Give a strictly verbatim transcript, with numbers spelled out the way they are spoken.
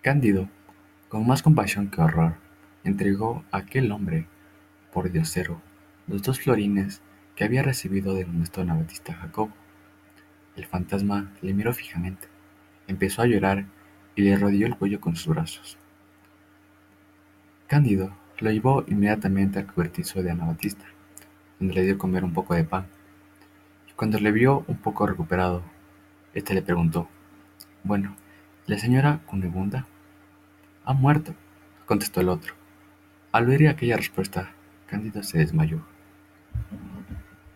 Cándido, con más compasión que horror, entregó a aquel hombre pordiosero los dos florines que había recibido del honesto anabaptista Jacobo. El fantasma le miró fijamente, empezó a llorar y le rodeó el cuello con sus brazos. Cándido lo llevó inmediatamente al cobertizo de Anabaptista, donde le dio a comer un poco de pan, y cuando le vio un poco recuperado, éste le preguntó: «Bueno, ¿la señora Cunegunda?» «Ha muerto», contestó el otro. Al oír aquella respuesta, Cándido se desmayó.